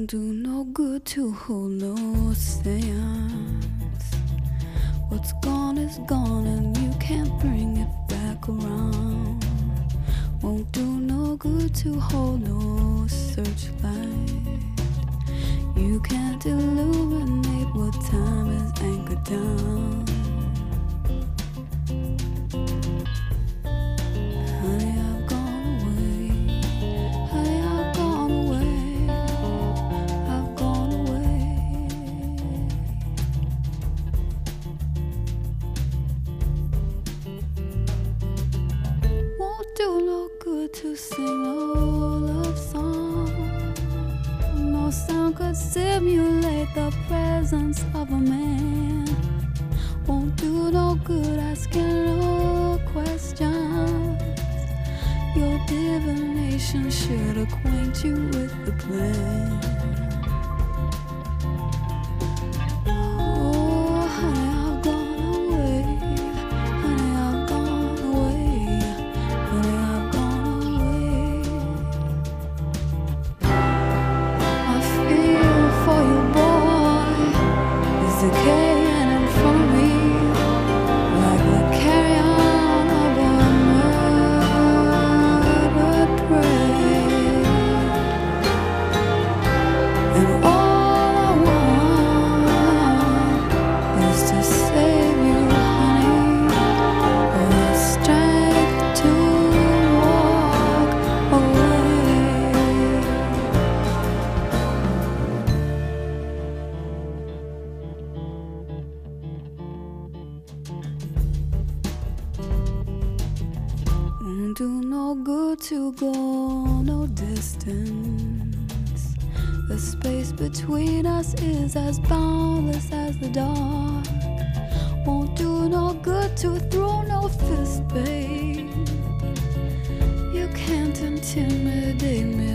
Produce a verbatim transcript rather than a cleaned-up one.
do no good to hold no seance. What's gone is gone and you can't bring it back around. Won't do no good to hold no searchlight. You can't illuminate what time is anchored down. Honey, I've gone away. Honey, I've gone away. I've gone away. Won't do no good to sing no love song. No sound could simulate the presence of a man. Won't do no good asking no questions. Your divination should acquaint you with the plan. Oh, honey, I've gone away. Honey, I've gone away. Honey, I've gone away. I feel for you, boy, is decaying in front of me, like the carrion of a murdered prey. And all I want is to save you, honey, with the strength to walk away. Won't do no good to go no distance. The space between us is as boundless as the dark. Won't do no good to throw no fist, babe. You can't intimidate me